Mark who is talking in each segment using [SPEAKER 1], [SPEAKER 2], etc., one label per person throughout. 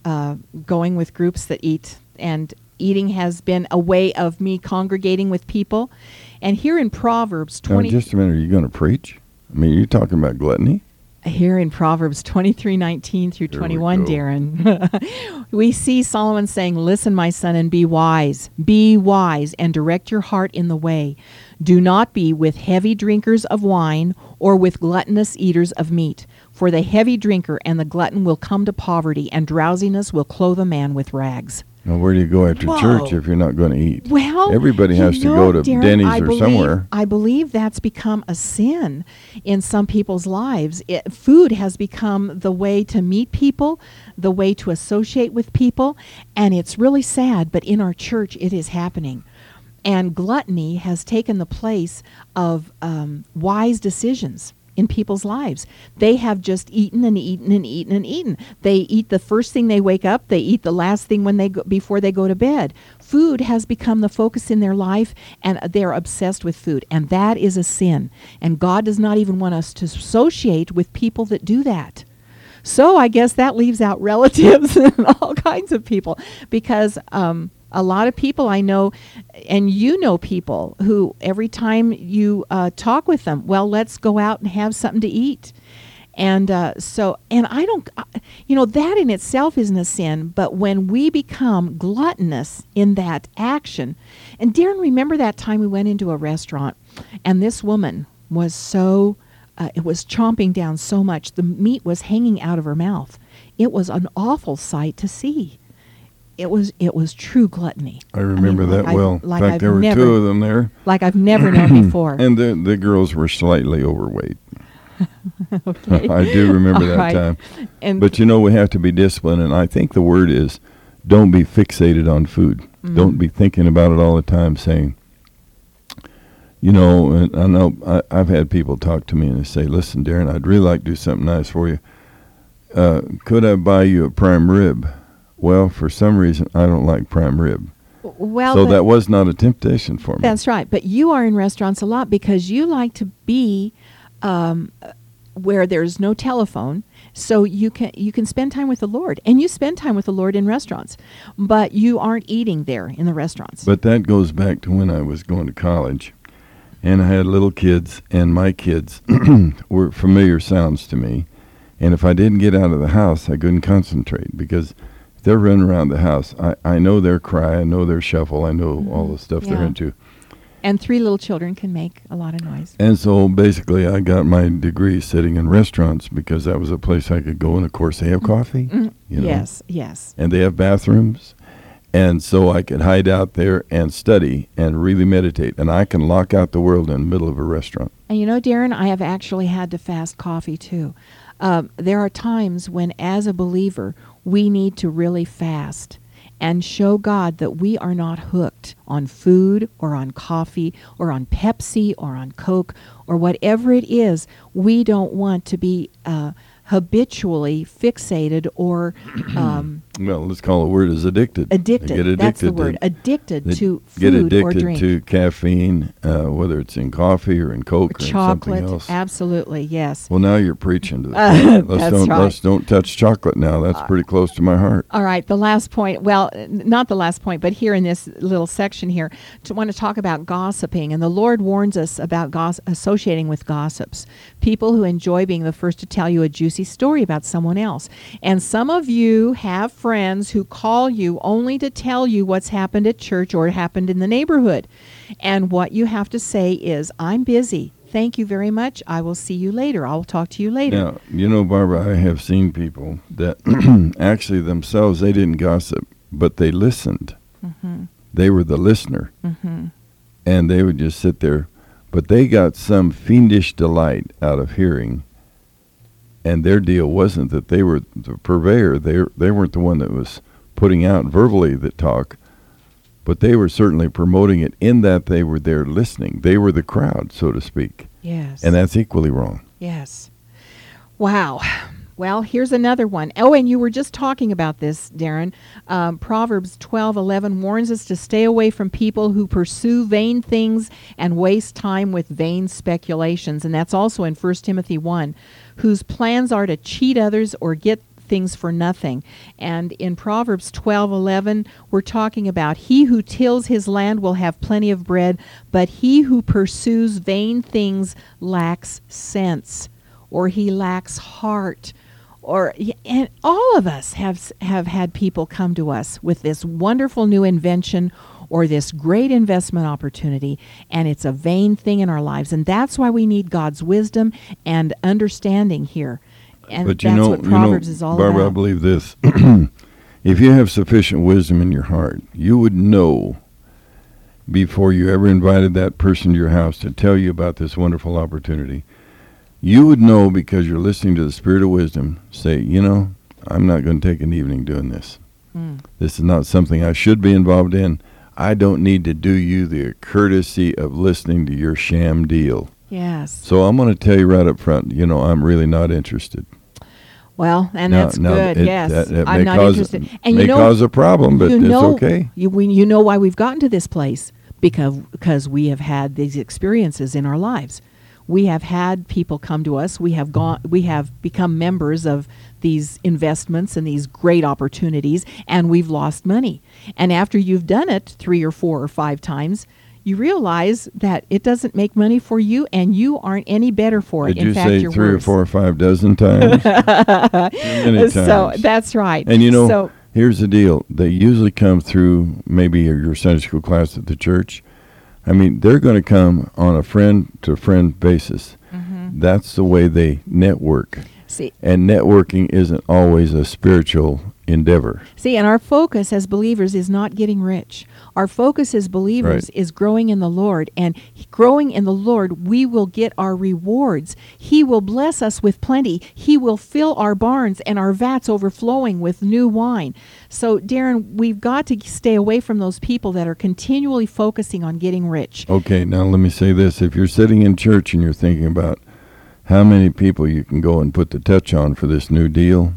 [SPEAKER 1] going with groups that eat, and eating has been a way of me congregating with people. And here in Proverbs 20...
[SPEAKER 2] Now, just a minute, are you going to preach? I mean, you're talking about gluttony?
[SPEAKER 1] Here in Proverbs 23:19 through 21, Darren, we see Solomon saying, "Listen, my son, and be wise, and direct your heart in the way. Do not be with heavy drinkers of wine or with gluttonous eaters of meat, for the heavy drinker and the glutton will come to poverty, and drowsiness will clothe a man with rags."
[SPEAKER 2] Now, where do you go after church if you're not going to eat?
[SPEAKER 1] Well,
[SPEAKER 2] everybody has to go to
[SPEAKER 1] Darren,
[SPEAKER 2] Denny's or somewhere.
[SPEAKER 1] I believe that's become a sin in some people's lives. Food has become the way to meet people, the way to associate with people, and it's really sad, but in our church it is happening. And gluttony has taken the place of wise decisions in people's lives. They have just eaten and eaten and eaten and eaten. They eat the first thing they wake up. They eat the last thing before they go to bed. Food has become the focus in their life, and they're obsessed with food. And that is a sin. And God does not even want us to associate with people that do that. So I guess that leaves out relatives and all kinds of people, because a lot of people I know, and you know people who every time you talk with them, well, let's go out and have something to eat. And and I don't, that in itself isn't a sin, but when we become gluttonous in that action, and Darren, remember that time we went into a restaurant and this woman was it was chomping down so much, the meat was hanging out of her mouth. It was an awful sight to see. It was true gluttony.
[SPEAKER 2] I remember that well. In fact, there were two of them there.
[SPEAKER 1] Like I've never known before.
[SPEAKER 2] And the girls were slightly overweight. Okay. I do remember that time. But we have to be disciplined, and I think the word is, don't be fixated on food. Don't be thinking about it all the time, saying, and I know I've had people talk to me and they say, "Listen, Darren, I'd really like to do something nice for you. Could I buy you a prime rib?" Well, for some reason, I don't like prime rib.
[SPEAKER 1] Well,
[SPEAKER 2] so that was not a temptation for me.
[SPEAKER 1] That's right. But you are in restaurants a lot because you like to be where there's no telephone, so you can spend time with the Lord. And you spend time with the Lord in restaurants, but you aren't eating there in the restaurants.
[SPEAKER 2] But that goes back to when I was going to college, and I had little kids, and my kids were familiar sounds to me. And if I didn't get out of the house, I couldn't concentrate because they're running around the house. I know their cry. I know their shuffle. I know all the stuff they're into.
[SPEAKER 1] And 3 little children can make a lot of noise.
[SPEAKER 2] And so basically I got my degree sitting in restaurants because that was a place I could go. And, of course, they have coffee.
[SPEAKER 1] Yes.
[SPEAKER 2] And they have bathrooms. And so I could hide out there and study and really meditate. And I can lock out the world in the middle of a restaurant.
[SPEAKER 1] And Darren, I have actually had to fast coffee too. There are times when, as a believer, we need to really fast and show God that we are not hooked on food or on coffee or on Pepsi or on Coke or whatever it is. We don't want to be habitually fixated or
[SPEAKER 2] well, let's call the word is addicted.
[SPEAKER 1] Addicted. That's the word. Addicted to food
[SPEAKER 2] get addicted
[SPEAKER 1] or drink.
[SPEAKER 2] To caffeine, whether it's in coffee or in Coke or
[SPEAKER 1] chocolate,
[SPEAKER 2] in something else.
[SPEAKER 1] Absolutely, yes.
[SPEAKER 2] Well, now you're preaching to the let's don't touch chocolate now. That's pretty close to my heart.
[SPEAKER 1] All right, the last point. Well, not the last point, but here in this little section here, want to talk about gossiping. And the Lord warns us about associating with gossips, people who enjoy being the first to tell you a juicy story about someone else. And some of you have friends who call you only to tell you what's happened at church or happened in the neighborhood. And what you have to say is, "I'm busy. Thank you very much. I will see you later. I'll talk to you later."
[SPEAKER 2] Now, Barbara, I have seen people that actually themselves, they didn't gossip, but they listened. Mm-hmm. They were the listener. Mm-hmm. And they would just sit there. But they got some fiendish delight out of hearing. And their deal wasn't that they were the purveyor. They weren't the one that was putting out verbally the talk, but they were certainly promoting it in that they were there listening. They were the crowd, so to speak.
[SPEAKER 1] Yes.
[SPEAKER 2] And that's equally wrong.
[SPEAKER 1] Yes. Wow. Well, here's another one. Oh, and you were just talking about this, Darren. Proverbs 12:11 warns us to stay away from people who pursue vain things and waste time with vain speculations. And that's also in 1 Timothy 1, whose plans are to cheat others or get things for nothing. And in Proverbs 12:11, we're talking about he who tills his land will have plenty of bread, but he who pursues vain things lacks sense, or he lacks heart. And all of us have had people come to us with this wonderful new invention or this great investment opportunity, and it's a vain thing in our lives. And that's why we need God's wisdom and understanding here. And
[SPEAKER 2] but
[SPEAKER 1] that's what Proverbs is all
[SPEAKER 2] Barbara,
[SPEAKER 1] about.
[SPEAKER 2] I believe this. If you have sufficient wisdom in your heart, you would know before you ever invited that person to your house to tell you about this wonderful opportunity. You would know because you're listening to the Spirit of wisdom say, I'm not going to take an evening doing this. This is not something I should be involved in. I don't need to do you the courtesy of listening to your sham deal.
[SPEAKER 1] Yes.
[SPEAKER 2] So I'm going to tell you right up front, I'm really not interested.
[SPEAKER 1] Well, and that's good, yes. I'm not interested. And
[SPEAKER 2] may cause a problem, but it's okay.
[SPEAKER 1] You know why we've gotten to this place? Because we have had these experiences in our lives. We have had people come to us. We have become members of these investments and these great opportunities, and we've lost money. And after you've done it 3 or 4 or 5 times, you realize that it doesn't make money for you, and you aren't any better for it.
[SPEAKER 2] Did you
[SPEAKER 1] In fact,
[SPEAKER 2] say
[SPEAKER 1] you're
[SPEAKER 2] 3
[SPEAKER 1] worse.
[SPEAKER 2] or 4 or 5 dozen times? Many times.
[SPEAKER 1] So that's right.
[SPEAKER 2] And here's the deal. They usually come through maybe your Sunday school class at the church. I mean, they're going to come on a friend-to-friend basis. Mm-hmm. That's the way they network.
[SPEAKER 1] See,
[SPEAKER 2] and networking isn't always a spiritual endeavor.
[SPEAKER 1] See, and our focus as believers is not getting rich. Our focus as believers is growing in the Lord. And growing in the Lord, we will get our rewards. He will bless us with plenty. He will fill our barns and our vats overflowing with new wine. So, Darren, we've got to stay away from those people that are continually focusing on getting rich.
[SPEAKER 2] Okay, now let me say this. If you're sitting in church and you're thinking about how many people you can go and put the touch on for this new deal,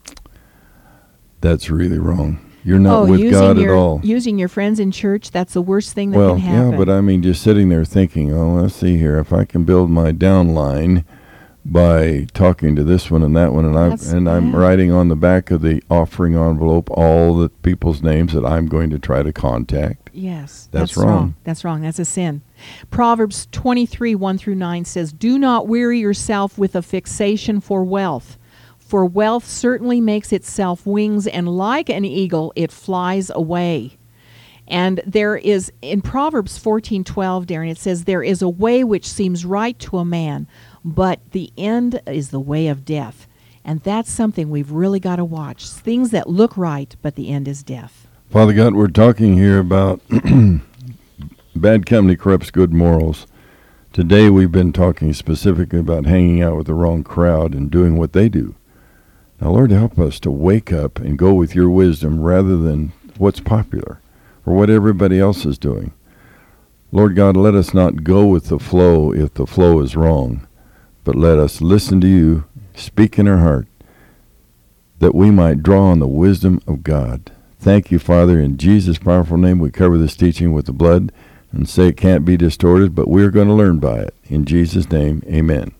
[SPEAKER 2] that's really wrong. You're not with God at all.
[SPEAKER 1] Using your friends in church, that's the worst thing that can happen.
[SPEAKER 2] Yeah, but I mean, just sitting there thinking, let's see here, if I can build my downline by talking to this one and that one, and I'm writing on the back of the offering envelope all the people's names that I'm going to try to contact.
[SPEAKER 1] Yes,
[SPEAKER 2] that's wrong.
[SPEAKER 1] That's wrong. That's a sin. Proverbs 23:1-9 says, "Do not weary yourself with a fixation for wealth. For wealth certainly makes itself wings, and like an eagle, it flies away." And there is, in Proverbs 14:12, Darren, it says, "There is a way which seems right to a man, but the end is the way of death." And that's something we've really got to watch. Things that look right, but the end is death.
[SPEAKER 2] Father God, we're talking here about bad company corrupts good morals. Today we've been talking specifically about hanging out with the wrong crowd and doing what they do. Now, Lord, help us to wake up and go with your wisdom rather than what's popular or what everybody else is doing. Lord God, let us not go with the flow if the flow is wrong, but let us listen to you, speak in our heart, that we might draw on the wisdom of God. Thank you, Father. In Jesus' powerful name, we cover this teaching with the blood and say it can't be distorted, but we're going to learn by it. In Jesus' name, amen.